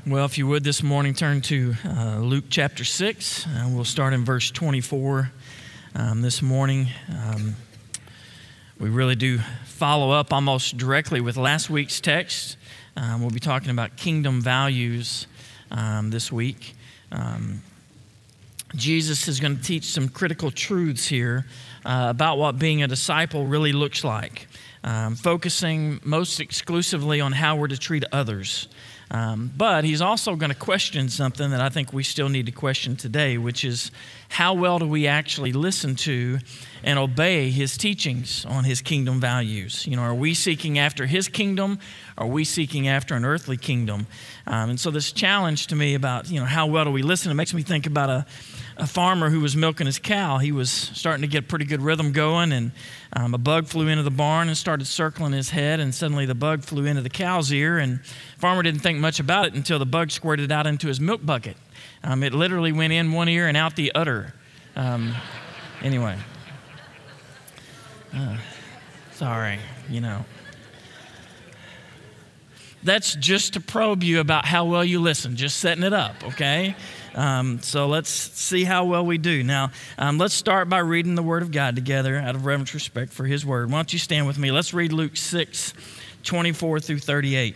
Well, if you would this morning, turn to Luke chapter 6. We'll start in verse 24 this morning. We really do follow up almost directly with last week's text. We'll be talking about kingdom values this week. Jesus is going to teach some critical truths here about what being a disciple really looks like, focusing most exclusively on how we're to treat others. But he's also going to question something that I think we still need to question today, which is how well do we actually listen to and obey his teachings on his kingdom values? You know, are we seeking after his kingdom? Are we seeking after an earthly kingdom? And so this challenge to me about, how well do we listen? It makes me think about a farmer who was milking his cow. He was starting to get pretty good rhythm going, and a bug flew into the barn and started circling his head, and suddenly the bug flew into the cow's ear, and the farmer didn't think much about it until the bug squirted out into his milk bucket. It literally went in one ear and out the other. Anyway. Sorry, That's just to probe you about how well you listen, just setting it up, okay? So let's see how well we do. Now, let's start by reading the Word of God together out of reverent respect for His Word. Why don't you stand with me? Let's read Luke 6, 24 through 38.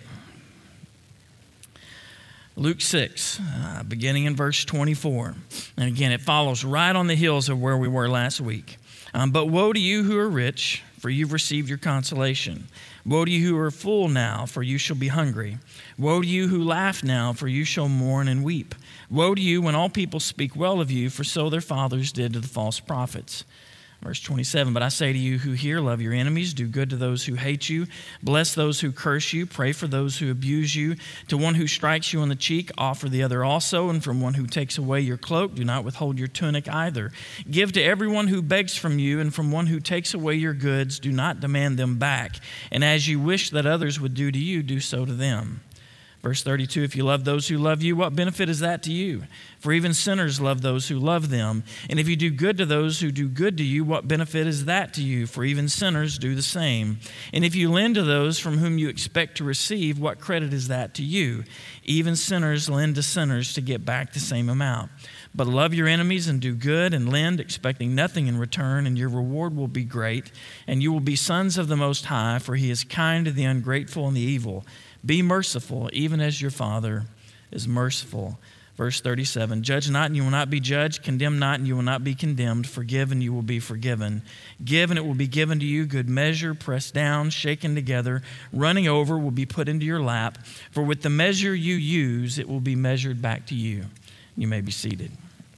Luke 6, beginning in verse 24. And again, it follows right on the heels of where we were last week. But woe to you who are rich, for you've received your consolation. Woe to you who are full now, for you shall be hungry. Woe to you who laugh now, for you shall mourn and weep. Woe to you when all people speak well of you, for so their fathers did to the false prophets. Verse 27, but I say to you who hear, love your enemies, do good to those who hate you, bless those who curse you, pray for those who abuse you. To one who strikes you on the cheek, offer the other also, and from one who takes away your cloak, do not withhold your tunic either. Give to everyone who begs from you, and from one who takes away your goods, do not demand them back. And as you wish that others would do to you, do so to them. Verse 32, if you love those who love you, what benefit is that to you? For even sinners love those who love them. And if you do good to those who do good to you, what benefit is that to you? For even sinners do the same. And if you lend to those from whom you expect to receive, what credit is that to you? Even sinners lend to sinners to get back the same amount. But love your enemies and do good and lend, expecting nothing in return, and your reward will be great. And you will be sons of the Most High, for He is kind to the ungrateful and the evil. Be merciful, even as your Father is merciful. Verse 37, judge not, and you will not be judged. Condemn not, and you will not be condemned. Forgive, and you will be forgiven. Give, and it will be given to you. Good measure, pressed down, shaken together, running over, will be put into your lap. For with the measure you use, it will be measured back to you. You may be seated.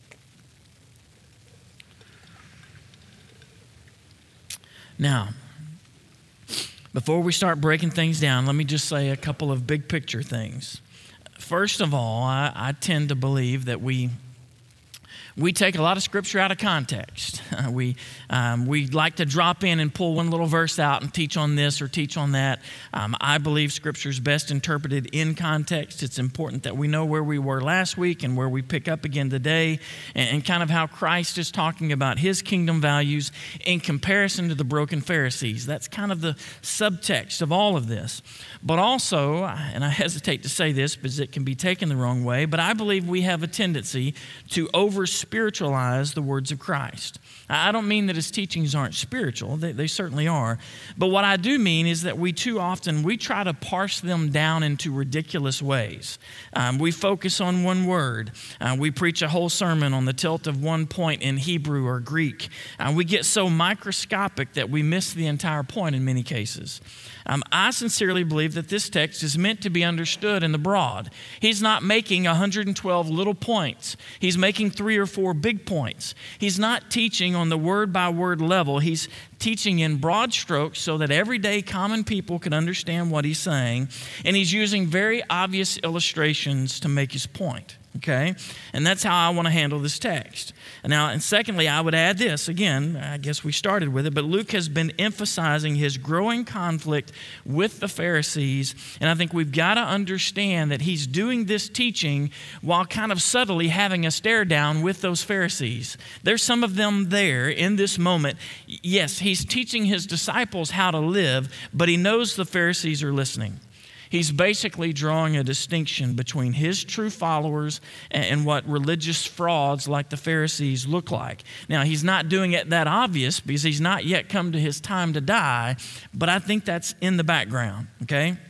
Now, before we start breaking things down, let me just say a couple of big picture things. First of all, I tend to believe that we take a lot of Scripture out of context. We like to drop in and pull one little verse out and teach on this or teach on that. I believe Scripture is best interpreted in context. It's important that we know where we were last week and where we pick up again today, and kind of how Christ is talking about His kingdom values in comparison to the broken Pharisees. That's kind of the subtext of all of this. But also, and I hesitate to say this because it can be taken the wrong way, but I believe we have a tendency to over-spiritualize the words of Christ. I don't mean that His teachings aren't spiritual. They certainly are. But what I do mean is that we too often, we try to parse them down into ridiculous ways. We focus on one word. We preach a whole sermon on the tilt of one point in Hebrew or Greek. We get so microscopic that we miss the entire point in many cases. I sincerely believe that this text is meant to be understood in the broad. He's not making 112 little points. He's making 3 or 4 big points. He's not teaching on the word-by-word level. He's teaching in broad strokes so that everyday common people can understand what he's saying. And he's using very obvious illustrations to make his point. Okay? And that's how I want to handle this text. Now, and secondly, I would add this. Again, I guess we started with it, but Luke has been emphasizing his growing conflict with the Pharisees, and I think we've got to understand that he's doing this teaching while kind of subtly having a stare down with those Pharisees. There's some of them there in this moment. Yes, he's teaching his disciples how to live, but he knows the Pharisees are listening. He's basically drawing a distinction between his true followers and what religious frauds like the Pharisees look like. Now, he's not doing it that obvious because he's not yet come to his time to die, but I think that's in the background, okay?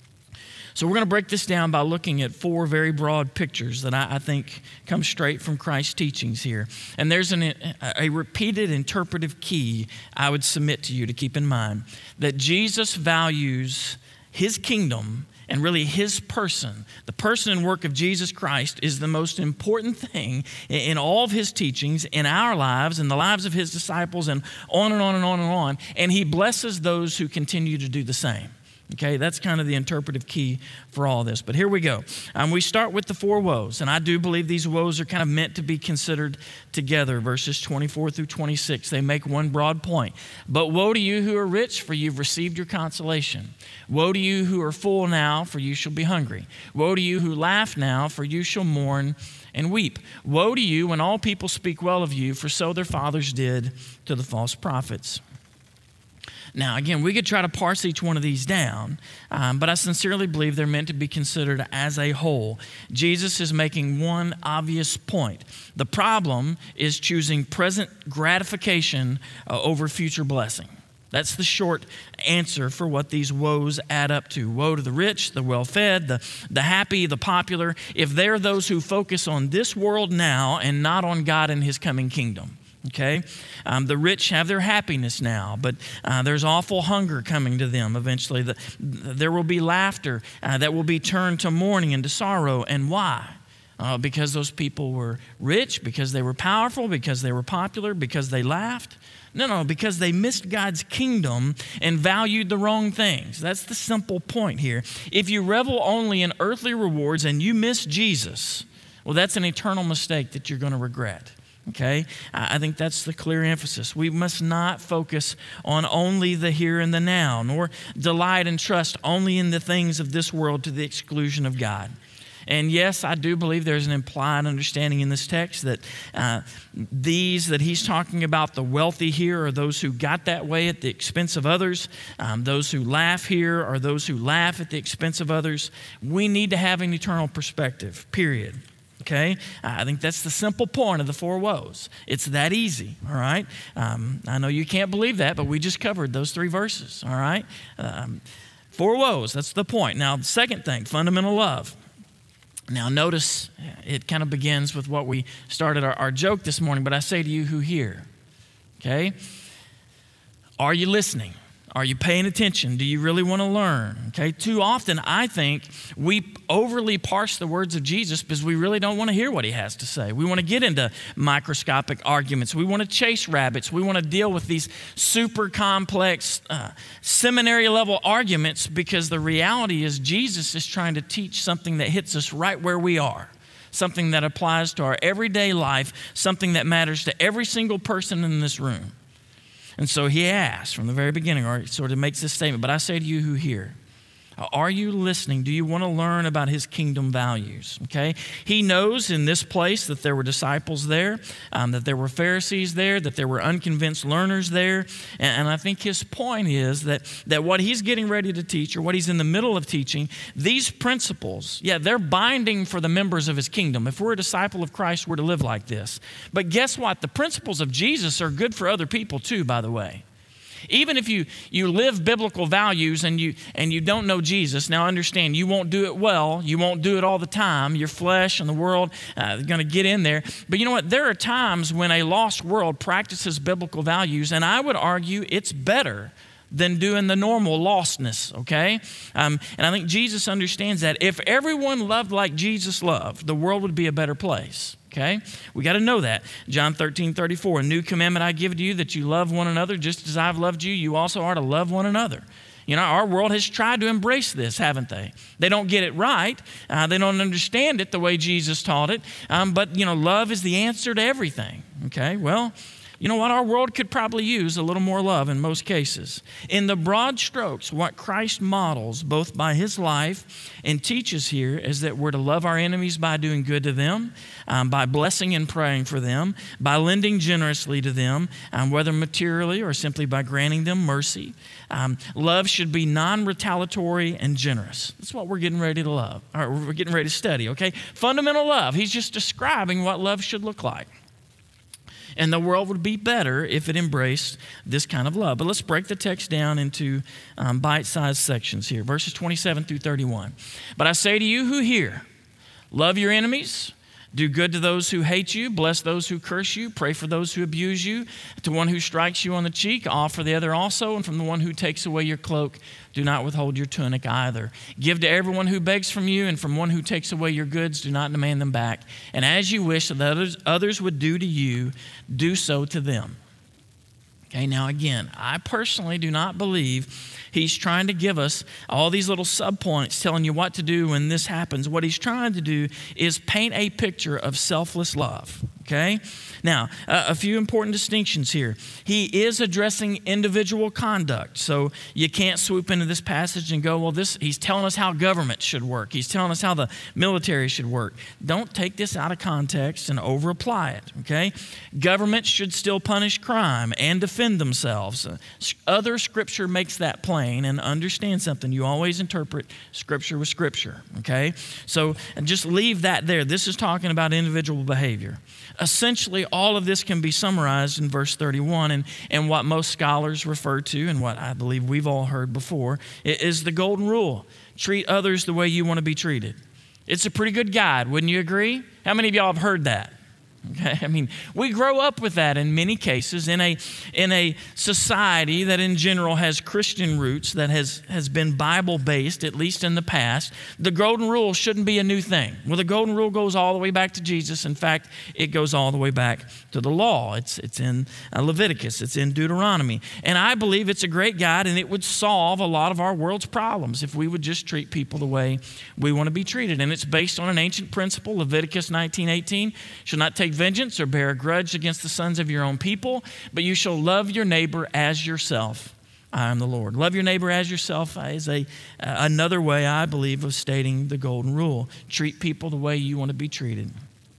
So we're going to break this down by looking at 4 very broad pictures that I think come straight from Christ's teachings here. And there's a repeated interpretive key I would submit to you to keep in mind, that Jesus values his kingdom and really his person. The person and work of Jesus Christ is the most important thing in all of his teachings, in our lives, in the lives of his disciples, and on and on and on and on. And he blesses those who continue to do the same. Okay, that's kind of the interpretive key for all this. But here we go. We start with the 4 woes, and I do believe these woes are kind of meant to be considered together, verses 24 through 26. They make one broad point. But woe to you who are rich, for you've received your consolation. Woe to you who are full now, for you shall be hungry. Woe to you who laugh now, for you shall mourn and weep. Woe to you when all people speak well of you, for so their fathers did to the false prophets. Now, again, we could try to parse each one of these down, but I sincerely believe they're meant to be considered as a whole. Jesus is making one obvious point. The problem is choosing present gratification over future blessing. That's the short answer for what these woes add up to. Woe to the rich, the well-fed, the happy, the popular, if they're those who focus on this world now and not on God and his coming kingdom. Okay? The rich have their happiness now, but there's awful hunger coming to them eventually. There will be laughter that will be turned to mourning and to sorrow. And why? Because those people were rich, because they were powerful, because they were popular, because they laughed? No, because they missed God's kingdom and valued the wrong things. That's the simple point here. If you revel only in earthly rewards and you miss Jesus, well, that's an eternal mistake that you're going to regret. Okay? I think that's the clear emphasis. We must not focus on only the here and the now, nor delight and trust only in the things of this world to the exclusion of God. And yes, I do believe there's an implied understanding in this text that these that he's talking about, the wealthy here, are those who got that way at the expense of others. Those who laugh here are those who laugh at the expense of others. We need to have an eternal perspective, period. Okay? I think that's the simple point of the 4 woes. It's that easy, all right? I know you can't believe that, but we just covered those 3 verses, all right? 4 woes, that's the point. Now, the second thing, fundamental love. Now, notice it kind of begins with what we started our joke this morning, but I say to you who hear, okay? Are you listening? Are you paying attention? Do you really want to learn? Okay, too often I think we overly parse the words of Jesus because we really don't want to hear what he has to say. We want to get into microscopic arguments. We want to chase rabbits. We want to deal with these super complex seminary level arguments because the reality is Jesus is trying to teach something that hits us right where we are. Something that applies to our everyday life, something that matters to every single person in this room. And so he asks from the very beginning, or sort of makes this statement, but I say to you who hear, are you listening? Do you want to learn about his kingdom values? Okay? He knows in this place that there were disciples there, that there were Pharisees there, that there were unconvinced learners there. And I think his point is that what he's getting ready to teach, or what he's in the middle of teaching, these principles, they're binding for the members of his kingdom. If we're a disciple of Christ, we're to live like this. But guess what? The principles of Jesus are good for other people too, by the way. Even if you live biblical values and you don't know Jesus, now understand, you won't do it well. You won't do it all the time. Your flesh and the world are going to get in there. But you know what? There are times when a lost world practices biblical values, and I would argue it's better than doing the normal lostness, okay? And I think Jesus understands that. If everyone loved like Jesus loved, the world would be a better place. Okay? We got to know that. John 13:34, a new commandment I give to you, that you love one another just as I've loved you. You also are to love one another. You know, our world has tried to embrace this, haven't they? They don't get it right. They don't understand it the way Jesus taught it. But, you know, love is the answer to everything. Okay? Well, You know what? Our world could probably use a little more love in most cases. In the broad strokes, what Christ models, both by his life and teaches here, is that we're to love our enemies by doing good to them, by blessing and praying for them, by lending generously to them, whether materially or simply by granting them mercy. Love should be non-retaliatory and generous. That's what we're getting ready to love, or we're getting ready to study, okay? Fundamental love. He's just describing what love should look like. And the world would be better if it embraced this kind of love. But let's break the text down into bite-sized sections here. Verses 27 through 31. But I say to you who hear, love your enemies, do good to those who hate you, bless those who curse you, pray for those who abuse you. To one who strikes you on the cheek, offer the other also. And from the one who takes away your cloak, do not withhold your tunic either. Give to everyone who begs from you, and from one who takes away your goods, do not demand them back. And as you wish that others would do to you, do so to them. Okay, now again, I personally do not believe he's trying to give us all these little subpoints telling you what to do when this happens. What he's trying to do is paint a picture of selfless love. Okay? Now, a few important distinctions here. He is addressing individual conduct. So you can't swoop into this passage and go, well, he's telling us how government should work. He's telling us how the military should work. Don't take this out of context and over-apply it, okay? Government should still punish crime and defend themselves. Other Scripture makes that plain, and understand something. You always interpret Scripture with Scripture, okay? So just leave that there. This is talking about individual behavior. Essentially, all of this can be summarized in verse 31, and what most scholars refer to, and what I believe we've all heard before, is the golden rule. Treat others the way you want to be treated. It's a pretty good guide, wouldn't you agree? How many of y'all have heard that? Okay, I mean, we grow up with that in many cases in a society that in general has Christian roots, that has been Bible-based, at least in the past. The golden rule shouldn't be a new thing. Well, the golden rule goes all the way back to Jesus. In fact, it goes all the way back to the law. It's in Leviticus. It's in Deuteronomy. And I believe it's a great guide, and it would solve a lot of our world's problems if we would just treat people the way we want to be treated. And it's based on an ancient principle, Leviticus 19:18, shall not take vengeance or bear a grudge against the sons of your own people, but you shall love your neighbor as yourself. I am the Lord. Love your neighbor as yourself is another way, I believe, of stating the golden rule. Treat people the way you want to be treated.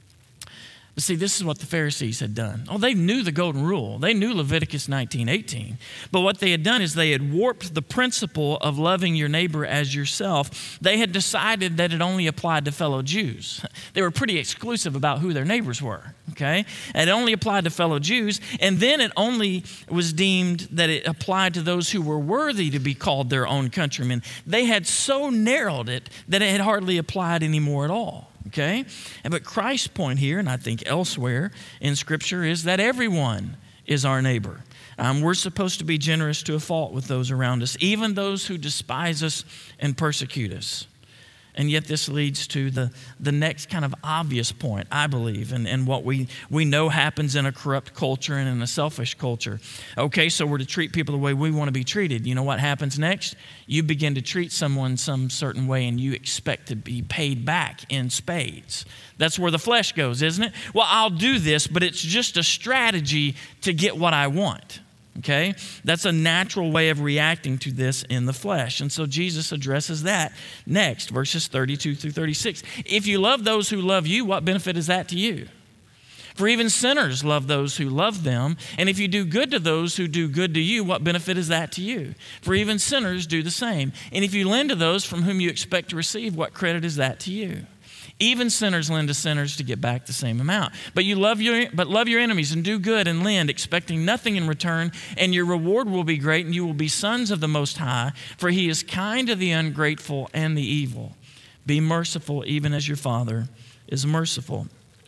But see, this is what the Pharisees had done. Oh, they knew the golden rule. They knew Leviticus 19:18. But what they had done is they had warped the principle of loving your neighbor as yourself. They had decided that it only applied to fellow Jews. They were pretty exclusive about who their neighbors were, okay? It only applied to fellow Jews, and then it only was deemed that it applied to those who were worthy to be called their own countrymen. They had so narrowed it that it had hardly applied anymore at all. Okay? But Christ's point here, and I think elsewhere in Scripture, is that everyone is our neighbor. We're supposed to be generous to a fault with those around us, even those who despise us and persecute us. And yet this leads to the next kind of obvious point, I believe, and what we know happens in a corrupt culture and in a selfish culture. Okay, so we're to treat people the way we want to be treated. You know what happens next? You begin to treat someone some certain way, and you expect to be paid back in spades. That's where the flesh goes, isn't it? Well, I'll do this, but it's just a strategy to get what I want. Okay? That's a natural way of reacting to this in the flesh. And so Jesus addresses that next, verses 32 through 36. If you love those who love you, what benefit is that to you? For even sinners love those who love them. And if you do good to those who do good to you, what benefit is that to you? For even sinners do the same. And if you lend to those from whom you expect to receive, what credit is that to you? Even sinners lend to sinners to get back the same amount. But love your enemies and do good and lend, expecting nothing in return, and your reward will be great, and you will be sons of the Most High, for He is kind to the ungrateful and the evil. Be merciful, even as your Father is merciful.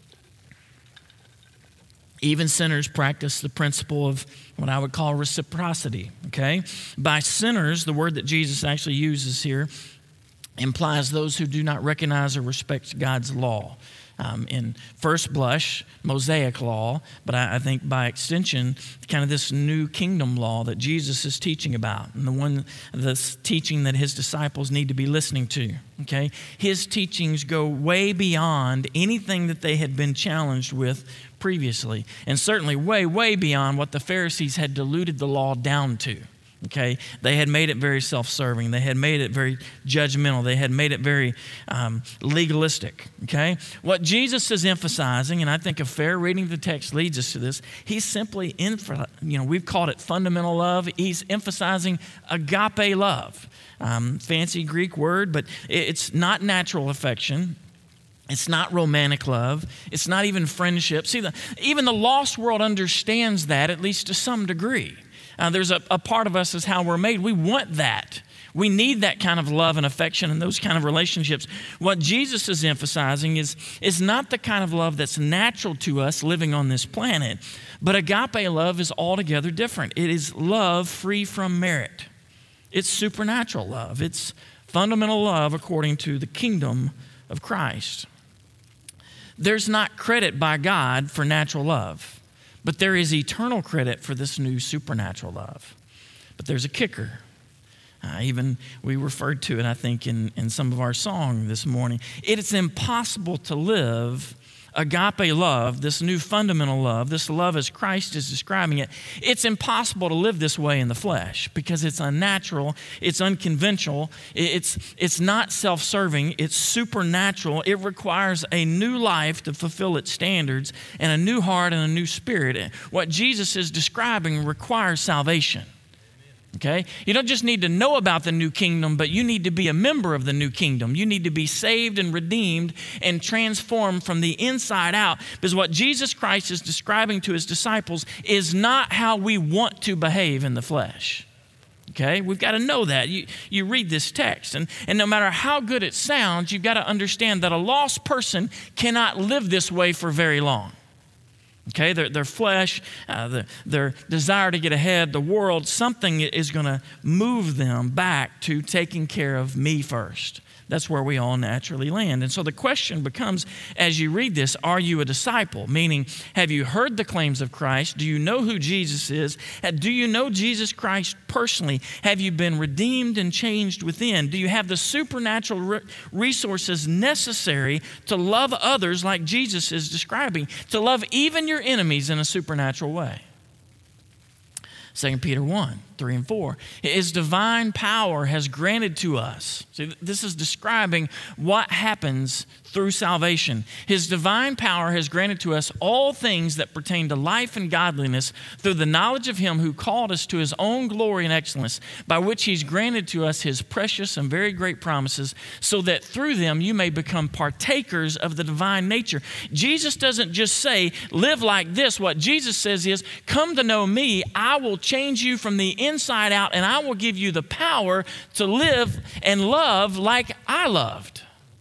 Even sinners practice the principle of what I would call reciprocity, okay? By sinners, the word that Jesus actually uses here implies those who do not recognize or respect God's law. In first blush, Mosaic law, but I think by extension, kind of this new kingdom law that Jesus is teaching about, and this teaching that his disciples need to be listening to, okay? His teachings go way beyond anything that they had been challenged with previously, and certainly way, way beyond what the Pharisees had diluted the law down to. Okay, they had made it very self-serving. They had made it very judgmental. They had made it very legalistic. Okay, what Jesus is emphasizing, and I think a fair reading of the text leads us to this. He's simply, we've called it fundamental love. He's emphasizing agape love, fancy Greek word, but it's not natural affection. It's not romantic love. It's not even friendship. See, even the lost world understands that, at least to some degree. There's a part of us is how we're made. We want that. We need that kind of love and affection and those kind of relationships. What Jesus is emphasizing is not the kind of love that's natural to us living on this planet, but agape love is altogether different. It is love free from merit. It's supernatural love. It's fundamental love according to the kingdom of Christ. There's not credit by God for natural love, but there is eternal credit for this new supernatural love. But there's a kicker. Even we referred to it, I think, in some of our song this morning. It is impossible to live agape love, this new fundamental love, this love as Christ is describing it. It's impossible to live this way in the flesh because it's unnatural, it's unconventional, it's not self-serving, it's supernatural. It requires a new life to fulfill its standards and a new heart and a new spirit. What Jesus is describing requires salvation. Okay? You don't just need to know about the new kingdom, but you need to be a member of the new kingdom. You need to be saved and redeemed and transformed from the inside out, because what Jesus Christ is describing to his disciples is not how we want to behave in the flesh. Okay? We've got to know that. You read this text, and no matter how good it sounds, you've got to understand that a lost person cannot live this way for very long. Okay, their flesh, their desire to get ahead, the world, something is going to move them back to taking care of me first. That's where we all naturally land. And so the question becomes, as you read this, are you a disciple? Meaning, have you heard the claims of Christ? Do you know who Jesus is? Do you know Jesus Christ personally? Have you been redeemed and changed within? Do you have the supernatural resources necessary to love others like Jesus is describing, to love even your enemies in a supernatural way? 2 Peter 1, 3 and 4. His divine power has granted to us. See, this is describing what happens through salvation. His divine power has granted to us all things that pertain to life and godliness through the knowledge of him who called us to his own glory and excellence, by which he's granted to us his precious and very great promises, so that through them you may become partakers of the divine nature. Jesus doesn't just say, live like this. What Jesus says is, come to know me. I will change you from the inside out, and I will give you the power to live and love like I loved,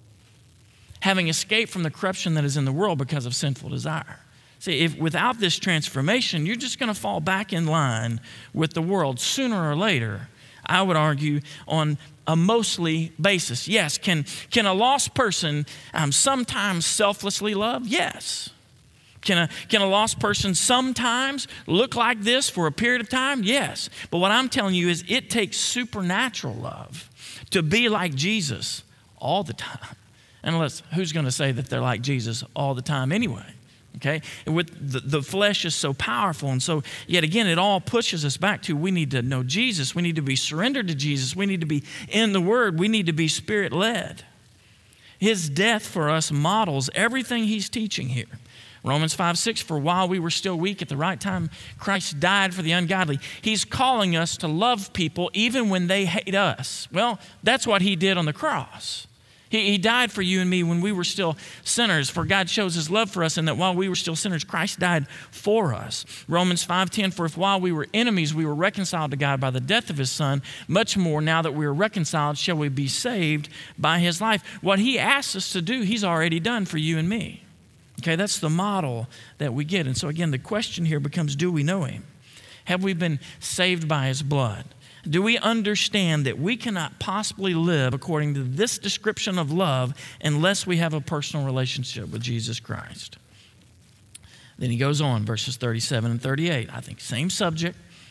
having escaped from the corruption that is in the world because of sinful desire. See, if without this transformation, you're just going to fall back in line with the world sooner or later. I would argue on a mostly basis. Yes, can a lost person sometimes selflessly love? Yes. Can a lost person sometimes look like this for a period of time? Yes. But what I'm telling you is it takes supernatural love to be like Jesus all the time. And who's going to say that they're like Jesus all the time anyway? Okay? With the flesh is so powerful. And so, yet again, it all pushes us back to we need to know Jesus. We need to be surrendered to Jesus. We need to be in the Word. We need to be Spirit-led. His death for us models everything he's teaching here. Romans 5:6, for while we were still weak at the right time, Christ died for the ungodly. He's calling us to love people even when they hate us. Well, that's what he did on the cross. He died for you and me when we were still sinners, for God shows his love for us, and that while we were still sinners, Christ died for us. Romans 5:10, for if while we were enemies, we were reconciled to God by the death of his Son, much more now that we are reconciled, shall we be saved by his life. What he asks us to do, he's already done for you and me. Okay, that's the model that we get. And so again, the question here becomes, do we know him? Have we been saved by his blood? Do we understand that we cannot possibly live according to this description of love unless we have a personal relationship with Jesus Christ? Then he goes on, verses 37 and 38. I think same subject.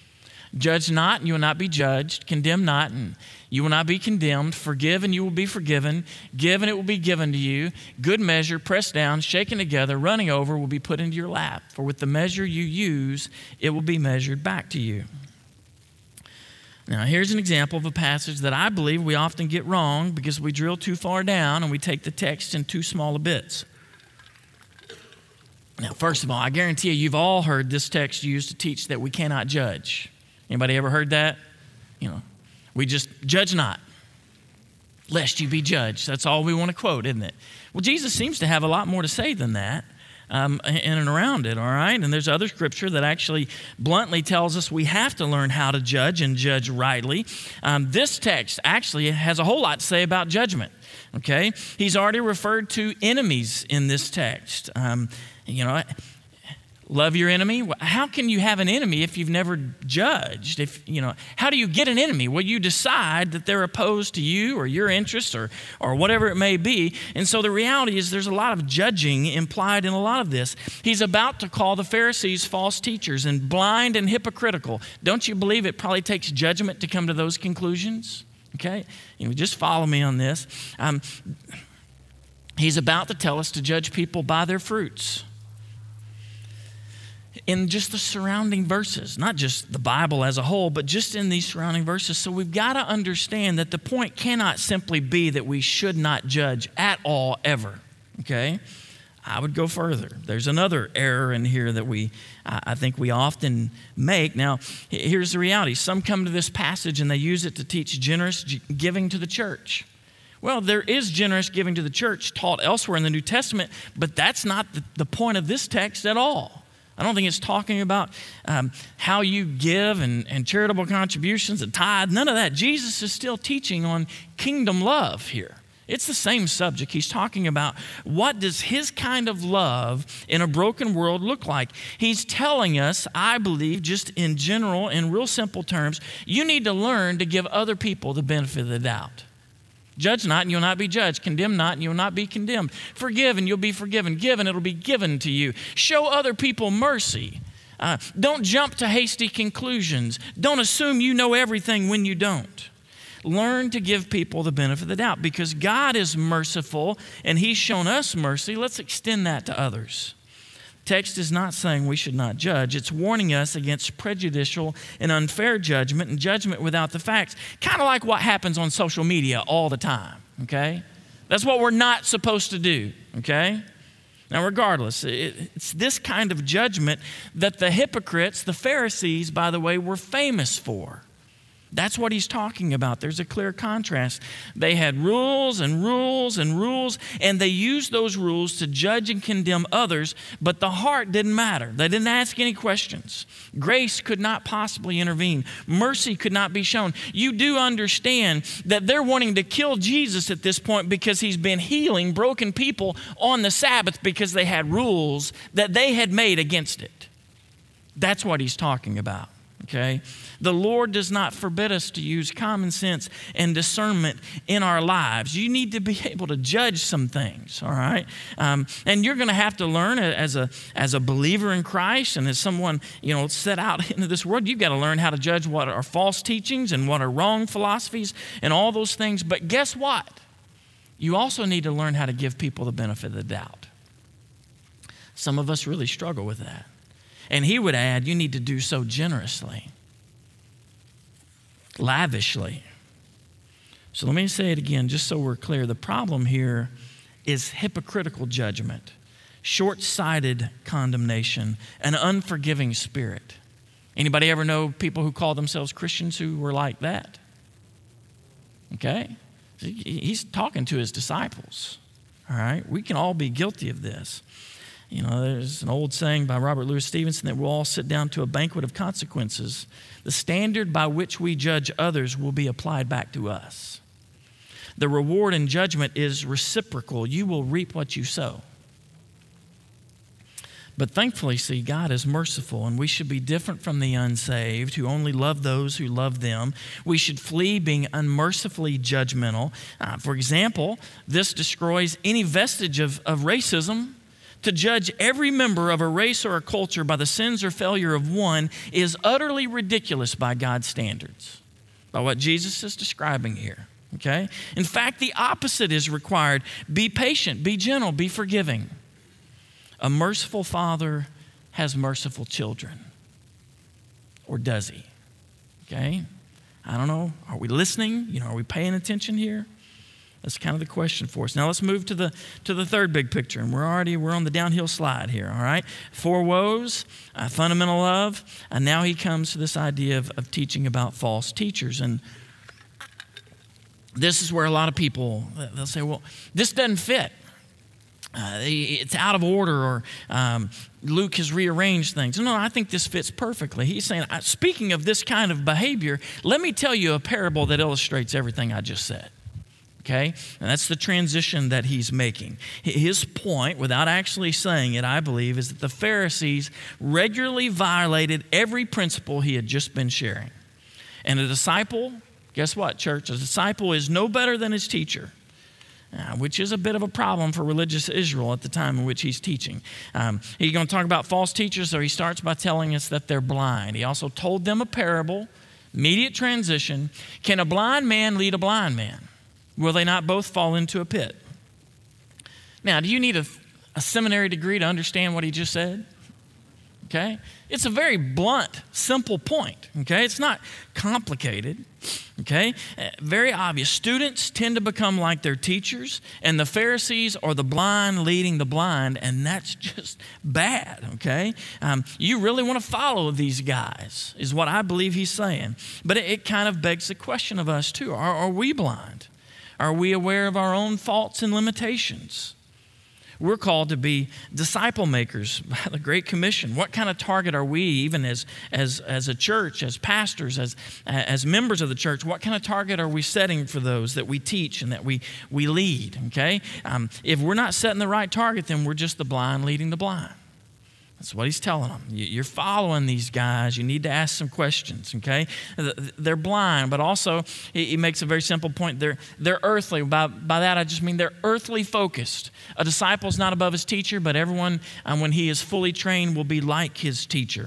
Judge not, and you will not be judged. Condemn not, and you will not be condemned. Forgive, and you will be forgiven. Give, and it will be given to you. Good measure, pressed down, shaken together, running over, will be put into your lap. For with the measure you use, it will be measured back to you. Now, here's an example of a passage that I believe we often get wrong because we drill too far down and we take the text in too small bits. Now, first of all, I guarantee you've all heard this text used to teach that we cannot judge. Anybody ever heard that? We just judge not, lest you be judged. That's all we want to quote, isn't it? Well, Jesus seems to have a lot more to say than that in and around it, all right? And there's other scripture that actually bluntly tells us we have to learn how to judge and judge rightly. This text actually has a whole lot to say about judgment, okay? He's already referred to enemies in this text. Love your enemy. How can you have an enemy if you've never judged? How do you get an enemy? Well, you decide that they're opposed to you or your interests or whatever it may be. And so the reality is there's a lot of judging implied in a lot of this. He's about to call the Pharisees false teachers and blind and hypocritical. Don't you believe it probably takes judgment to come to those conclusions? Okay? Just follow me on this. He's about to tell us to judge people by their fruits. In just the surrounding verses, not just the Bible as a whole, but just in these surrounding verses. So we've got to understand that the point cannot simply be that we should not judge at all, ever, okay? I would go further. There's another error in here that I think we often make. Now, here's the reality. Some come to this passage and they use it to teach generous giving to the church. Well, there is generous giving to the church taught elsewhere in the New Testament, but that's not the point of this text at all. I don't think it's talking about how you give and charitable contributions and tithe. None of that. Jesus is still teaching on kingdom love here. It's the same subject. He's talking about what does his kind of love in a broken world look like. He's telling us, I believe, just in general, in real simple terms, you need to learn to give other people the benefit of the doubt. Judge not, and you'll not be judged. Condemn not, and you'll not be condemned. Forgive, and you'll be forgiven. Give, and it'll be given to you. Show other people mercy. Don't jump to hasty conclusions. Don't assume you know everything when you don't. Learn to give people the benefit of the doubt. Because God is merciful, and he's shown us mercy. Let's extend that to others. Text is not saying we should not judge. It's warning us against prejudicial and unfair judgment and judgment without the facts. Kind of like what happens on social media all the time, okay? That's what we're not supposed to do, okay? Now, regardless, it's this kind of judgment that the hypocrites, the Pharisees, by the way, were famous for. That's what he's talking about. There's a clear contrast. They had rules and rules and rules, and they used those rules to judge and condemn others, but the heart didn't matter. They didn't ask any questions. Grace could not possibly intervene. Mercy could not be shown. You do understand that they're wanting to kill Jesus at this point because he's been healing broken people on the Sabbath because they had rules that they had made against it. That's what he's talking about. Okay? The Lord does not forbid us to use common sense and discernment in our lives. You need to be able to judge some things, all right? And you're going to have to learn as a believer in Christ and as someone, set out into this world, you've got to learn how to judge what are false teachings and what are wrong philosophies and all those things. But guess what? You also need to learn how to give people the benefit of the doubt. Some of us really struggle with that. And he would add, you need to do so generously, lavishly. So let me say it again, just so we're clear. The problem here is hypocritical judgment, short-sighted condemnation, an unforgiving spirit. Anybody ever know people who call themselves Christians who were like that? Okay? He's talking to his disciples, all right? We can all be guilty of this. There's an old saying by Robert Louis Stevenson that we'll all sit down to a banquet of consequences. The standard by which we judge others will be applied back to us. The reward in judgment is reciprocal. You will reap what you sow. But thankfully, see, God is merciful, and we should be different from the unsaved who only love those who love them. We should flee being unmercifully judgmental. For example, this destroys any vestige of racism To judge every member of a race or a culture by the sins or failure of one is utterly ridiculous by God's standards, by what Jesus is describing here, okay? In fact, the opposite is required. Be patient, be gentle, be forgiving. A merciful father has merciful children. Or does he? Okay? I don't know. Are we listening? Are we paying attention here? That's kind of the question for us. Now let's move to the third big picture, and we're on the downhill slide here, all right? 4 woes, fundamental love, and now he comes to this idea of teaching about false teachers. And this is where a lot of people, they'll say, well, this doesn't fit. It's out of order, or Luke has rearranged things. No, I think this fits perfectly. He's saying, speaking of this kind of behavior, let me tell you a parable that illustrates everything I just said. Okay? And that's the transition that he's making. His point, without actually saying it, I believe, is that the Pharisees regularly violated every principle he had just been sharing. And a disciple, guess what, church? A disciple is no better than his teacher. Which is a bit of a problem for religious Israel at the time in which he's teaching. He's going to talk about false teachers, so he starts by telling us that they're blind. He also told them a parable, immediate transition. Can a blind man lead a blind man? Will they not both fall into a pit? Now, do you need a seminary degree to understand what he just said? Okay? It's a very blunt, simple point. Okay? It's not complicated. Okay? Very obvious. Students tend to become like their teachers, and the Pharisees are the blind leading the blind, and that's just bad. Okay? You really want to follow these guys, is what I believe he's saying. But it kind of begs the question of us too. Are we blind? Are we aware of our own faults and limitations? We're called to be disciple makers by the Great Commission. What kind of target are we, even as a church, as pastors, as members of the church? What kind of target are we setting for those that we teach and that we lead? Okay, if we're not setting the right target, then we're just the blind leading the blind. That's what he's telling them. You're following these guys. You need to ask some questions, okay? They're blind, but also he makes a very simple point. They're earthly. By that, I just mean they're earthly focused. A disciple's not above his teacher, but everyone, when he is fully trained, will be like his teacher.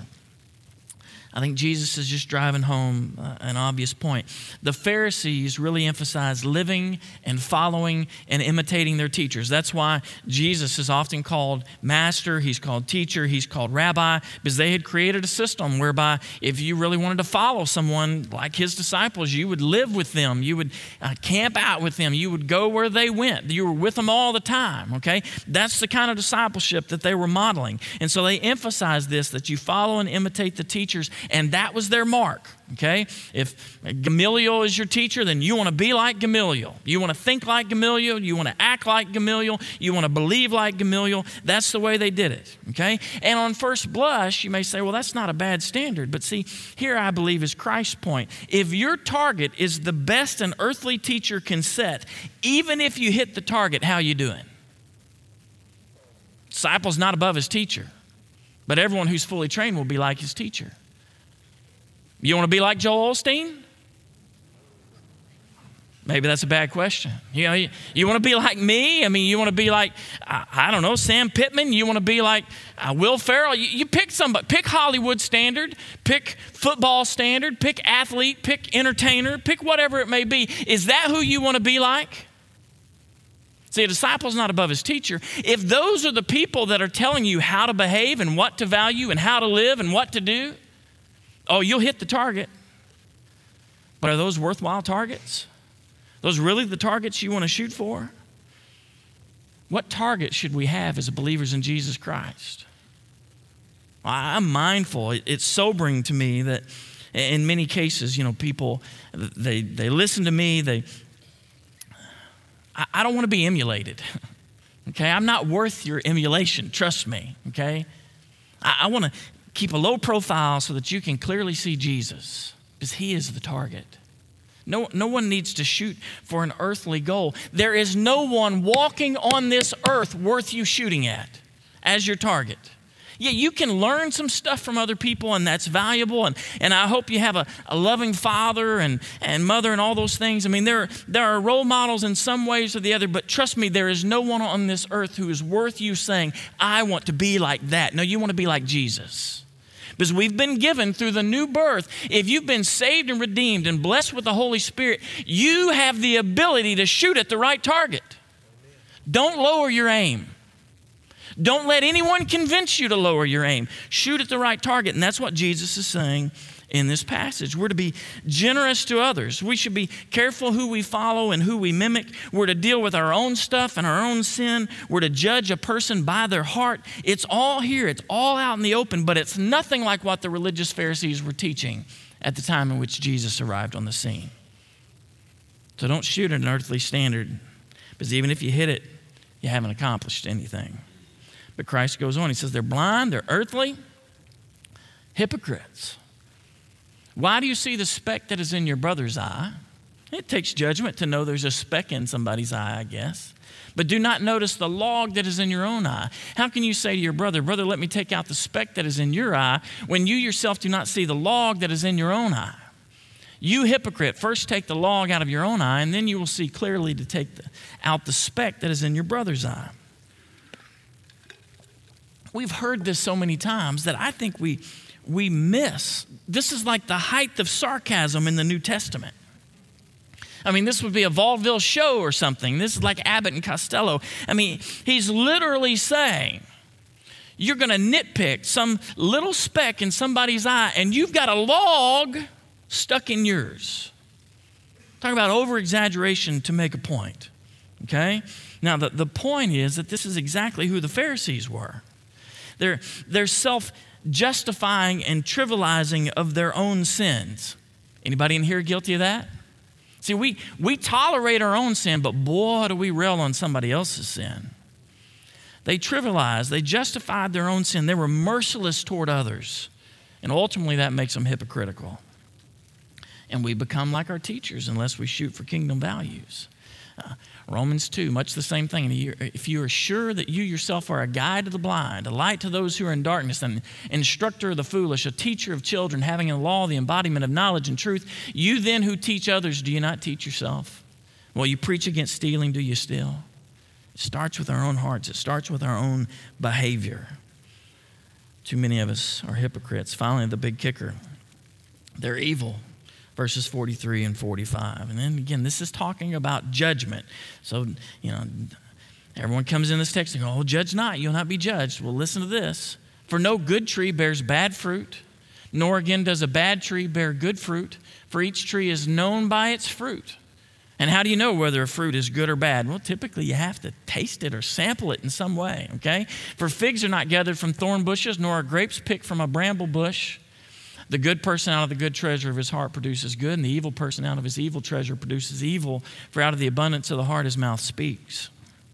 I think Jesus is just driving home an obvious point. The Pharisees really emphasize living and following and imitating their teachers. That's why Jesus is often called master, he's called teacher, he's called rabbi, because they had created a system whereby if you really wanted to follow someone like his disciples, you would live with them, you would camp out with them, you would go where they went, you were with them all the time, okay? That's the kind of discipleship that they were modeling. And so they emphasize this, that you follow and imitate the teachers. And that was their mark, okay? If Gamaliel is your teacher, then you want to be like Gamaliel. You want to think like Gamaliel. You want to act like Gamaliel. You want to believe like Gamaliel. That's the way they did it, okay? And on first blush, you may say, well, that's not a bad standard. But see, here I believe is Christ's point. If your target is the best an earthly teacher can set, even if you hit the target, how you doing? Disciple's not above his teacher, but everyone who's fully trained will be like his teacher. You want to be like Joel Osteen? Maybe that's a bad question. You want to be like me? I mean, you want to be like, I don't know, Sam Pittman? You want to be like Will Ferrell? You pick somebody. Pick Hollywood standard. Pick football standard. Pick athlete. Pick entertainer. Pick whatever it may be. Is that who you want to be like? See, a disciple's not above his teacher. If those are the people that are telling you how to behave and what to value and how to live and what to do, oh, you'll hit the target. But are those worthwhile targets? Those really the targets you want to shoot for? What target should we have as believers in Jesus Christ? I'm mindful. It's sobering to me that in many cases, people, they listen to me. I don't want to be emulated. Okay? I'm not worth your emulation. Trust me. Okay? I want to keep a low profile so that you can clearly see Jesus, because he is the target. No one needs to shoot for an earthly goal. There is no one walking on this earth worth you shooting at as your target. Yeah, you can learn some stuff from other people, and that's valuable. And I hope you have a loving father and mother and all those things. I mean, there are role models in some ways or the other, but trust me, there is no one on this earth who is worth you saying, I want to be like that. No, you want to be like Jesus. Because we've been given through the new birth, if you've been saved and redeemed and blessed with the Holy Spirit, you have the ability to shoot at the right target. Don't lower your aim. Don't let anyone convince you to lower your aim. Shoot at the right target. And that's what Jesus is saying in this passage. We're to be generous to others. We should be careful who we follow and who we mimic. We're to deal with our own stuff and our own sin. We're to judge a person by their heart. It's all here. It's all out in the open, but it's nothing like what the religious Pharisees were teaching at the time in which Jesus arrived on the scene. So don't shoot at an earthly standard, because even if you hit it, you haven't accomplished anything. But Christ goes on. He says, they're blind, they're earthly, hypocrites. Why do you see the speck that is in your brother's eye? It takes judgment to know there's a speck in somebody's eye, I guess. But do not notice the log that is in your own eye. How can you say to your brother, brother, let me take out the speck that is in your eye, when you yourself do not see the log that is in your own eye? You hypocrite, first take the log out of your own eye, and then you will see clearly to take out the speck that is in your brother's eye. We've heard this so many times that I think we miss. This is like the height of sarcasm in the New Testament. I mean, this would be a vaudeville show or something. This is like Abbott and Costello. I mean, he's literally saying, you're going to nitpick some little speck in somebody's eye, and you've got a log stuck in yours. Talk about over-exaggeration to make a point, okay? Now, the point is that this is exactly who the Pharisees were. They're self-justifying and trivializing of their own sins. Anybody in here guilty of that? See, we tolerate our own sin, but boy, do we rail on somebody else's sin. They trivialized, they justified their own sin. They were merciless toward others. And ultimately, that makes them hypocritical. And we become like our teachers unless we shoot for kingdom values. Romans 2, much the same thing. If you are sure that you yourself are a guide to the blind, a light to those who are in darkness, an instructor of the foolish, a teacher of children, having in law the embodiment of knowledge and truth, you then who teach others, do you not teach yourself? Well, you preach against stealing, do you steal? It starts with our own hearts. It starts with our own behavior. Too many of us are hypocrites. Finally, the big kicker. They're evil. Verses 43 and 45. And then again, this is talking about judgment. So, everyone comes in this text and goes, oh, judge not, you'll not be judged. Well, listen to this. For no good tree bears bad fruit, nor again does a bad tree bear good fruit, for each tree is known by its fruit. And how do you know whether a fruit is good or bad? Well, typically you have to taste it or sample it in some way, okay? For figs are not gathered from thorn bushes, nor are grapes picked from a bramble bush. The good person out of the good treasure of his heart produces good, and the evil person out of his evil treasure produces evil, for out of the abundance of the heart his mouth speaks.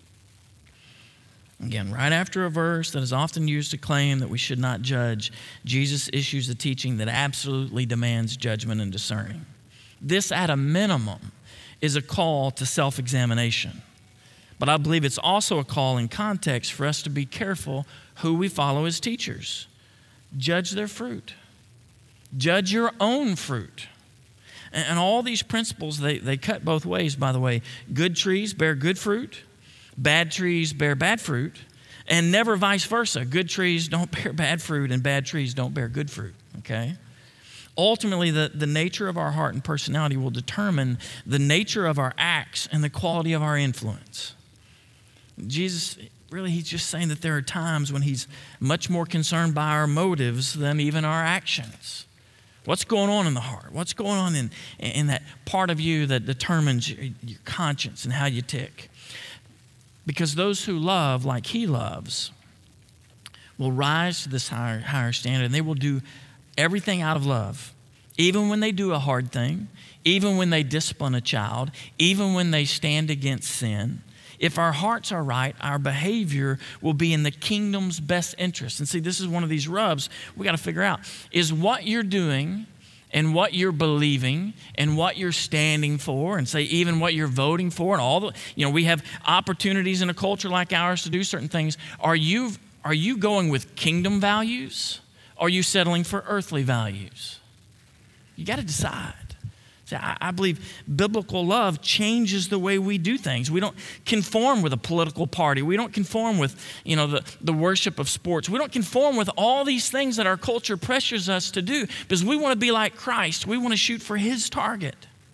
Again, right after a verse that is often used to claim that we should not judge, Jesus issues a teaching that absolutely demands judgment and discerning. This, at a minimum, is a call to self-examination. But I believe it's also a call in context for us to be careful who we follow as teachers. Judge their fruit. Judge your own fruit. And all these principles, they cut both ways, by the way. Good trees bear good fruit. Bad trees bear bad fruit. And never vice versa. Good trees don't bear bad fruit, and bad trees don't bear good fruit, okay? Ultimately, the nature of our heart and personality will determine the nature of our acts and the quality of our influence. Jesus, really, he's just saying that there are times when he's much more concerned by our motives than even our actions. What's going on in the heart? What's going on in that part of you that determines your conscience and how you tick? Because those who love like he loves will rise to this higher standard, and they will do everything out of love. Even when they do a hard thing, even when they discipline a child, even when they stand against sin. If our hearts are right, our behavior will be in the kingdom's best interest. And see, this is one of these rubs we got to figure out. Is what you're doing and what you're believing and what you're standing for, and say even what you're voting for, and all the, we have opportunities in a culture like ours to do certain things. Are you Are you going with kingdom values? Or are you settling for earthly values? You got to decide. See, I believe biblical love changes the way we do things. We don't conform with a political party. We don't conform with, the worship of sports. We don't conform with all these things that our culture pressures us to do because we want to be like Christ. We want to shoot for his target.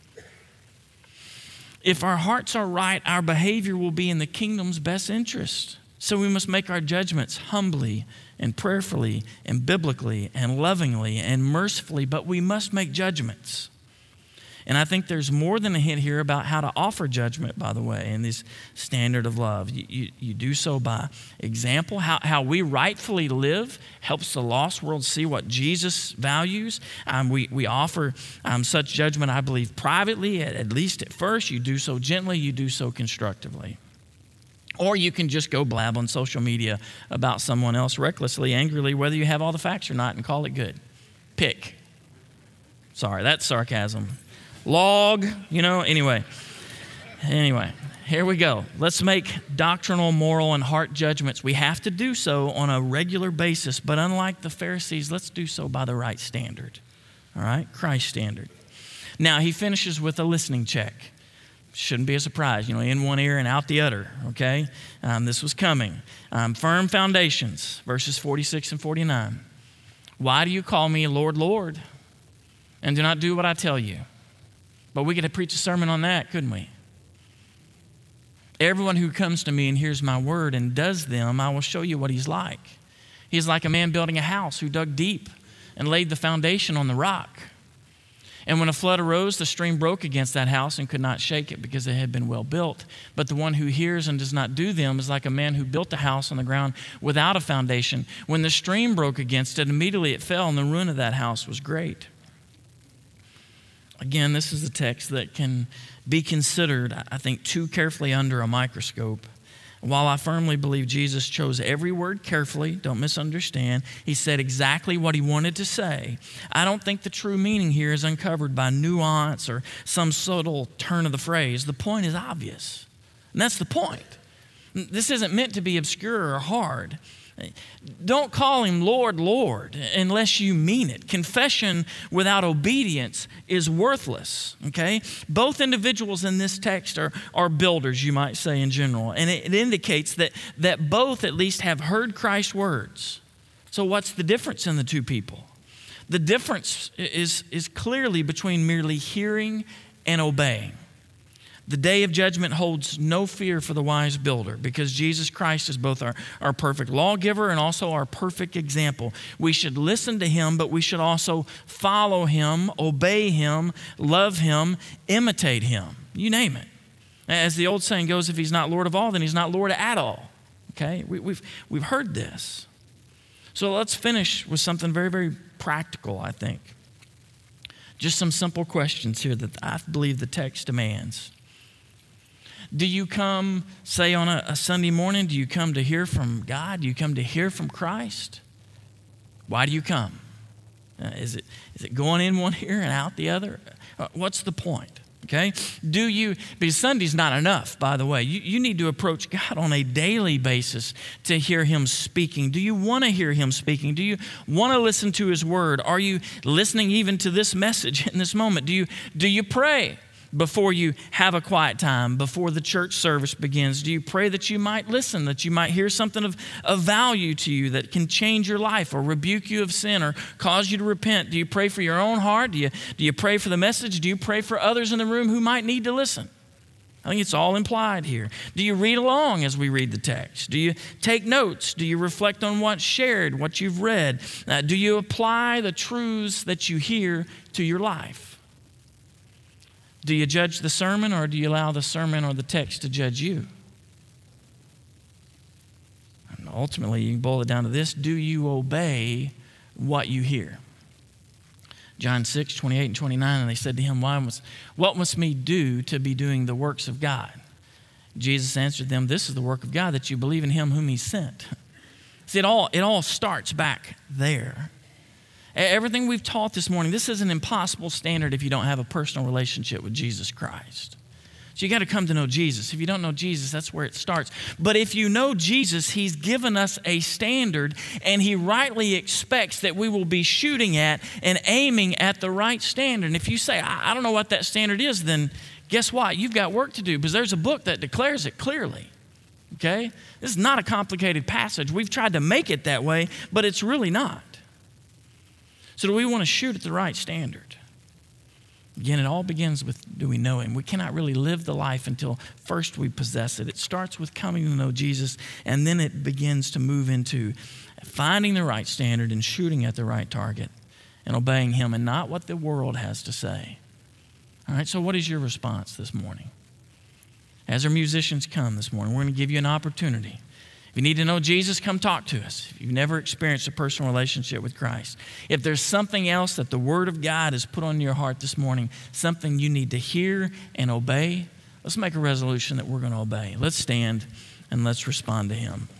If our hearts are right, our behavior will be in the kingdom's best interest. So we must make our judgments humbly and prayerfully and biblically and lovingly and mercifully, but we must make judgments. And I think there's more than a hint here about how to offer judgment, by the way, in this standard of love. You do so by example. How we rightfully live helps the lost world see what Jesus values. We offer such judgment, I believe, privately, at least at first. You do so gently, you do so constructively. Or you can just go blab on social media about someone else recklessly, angrily, whether you have all the facts or not, and call it good. Pick. Sorry, that's sarcasm. Log, anyway, here we go. Let's make doctrinal, moral, and heart judgments. We have to do so on a regular basis, but unlike the Pharisees, let's do so by the right standard, all right? Christ standard. Now, he finishes with a listening check. Shouldn't be a surprise, in one ear and out the other, okay? This was coming. Firm foundations, verses 46 and 49. Why do you call me Lord, Lord, and do not do what I tell you? But we could have preached a sermon on that, couldn't we? Everyone who comes to me and hears my word and does them, I will show you what he's like. He's like a man building a house who dug deep and laid the foundation on the rock. And when a flood arose, the stream broke against that house and could not shake it because it had been well built. But the one who hears and does not do them is like a man who built a house on the ground without a foundation. When the stream broke against it, immediately it fell, and the ruin of that house was great. Again, this is a text that can be considered, I think, too carefully under a microscope. While I firmly believe Jesus chose every word carefully, don't misunderstand, he said exactly what he wanted to say, I don't think the true meaning here is uncovered by nuance or some subtle turn of the phrase. The point is obvious, and that's the point. This isn't meant to be obscure or hard. Don't call him Lord, Lord, unless you mean it. Confession without obedience is worthless, okay? Both individuals in this text are builders, you might say, in general. And it indicates that both at least have heard Christ's words. So what's the difference in the two people? The difference is clearly between merely hearing and obeying. The day of judgment holds no fear for the wise builder because Jesus Christ is both our perfect lawgiver and also our perfect example. We should listen to him, but we should also follow him, obey him, love him, imitate him. You name it. As the old saying goes, if he's not Lord of all, then he's not Lord at all. Okay? We've heard this. So let's finish with something very, very practical, I think. Just some simple questions here that I believe the text demands. Do you come, say, on a Sunday morning? Do you come to hear from God? Do you come to hear from Christ? Why do you come? Is it going in one ear and out the other? What's the point? Okay? Because Sunday's not enough, by the way. You need to approach God on a daily basis to hear him speaking. Do you want to hear him speaking? Do you want to listen to his word? Are you listening even to this message in this moment? Do you pray before you have a quiet time, before the church service begins? Do you pray that you might listen, that you might hear something of value to you that can change your life or rebuke you of sin or cause you to repent? Do you pray for your own heart? Do you pray for the message? Do you pray for others in the room who might need to listen? I think it's all implied here. Do you read along as we read the text? Do you take notes? Do you reflect on what's shared, what you've read? Do you apply the truths that you hear to your life? Do you judge the sermon, or do you allow the sermon or the text to judge you? And ultimately, you can boil it down to this: do you obey what you hear? John 6, 28 and 29, and they said to him, what must we do to be doing the works of God? Jesus answered them, this is the work of God, that you believe in him whom he sent. See, it all starts back there. Everything we've taught this morning, this is an impossible standard if you don't have a personal relationship with Jesus Christ. So you got to come to know Jesus. If you don't know Jesus, that's where it starts. But if you know Jesus, he's given us a standard, and he rightly expects that we will be shooting at and aiming at the right standard. And if you say, I don't know what that standard is, then guess what? You've got work to do, because there's a book that declares it clearly. Okay? This is not a complicated passage. We've tried to make it that way, but it's really not. So do we want to shoot at the right standard? Again, it all begins with, do we know him? We cannot really live the life until first we possess it. It starts with coming to know Jesus, and then it begins to move into finding the right standard and shooting at the right target and obeying him and not what the world has to say. All right, so what is your response this morning? As our musicians come this morning, we're going to give you an opportunity. If you need to know Jesus, come talk to us. If you've never experienced a personal relationship with Christ, if there's something else that the Word of God has put on your heart this morning, something you need to hear and obey, let's make a resolution that we're going to obey. Let's stand and let's respond to him.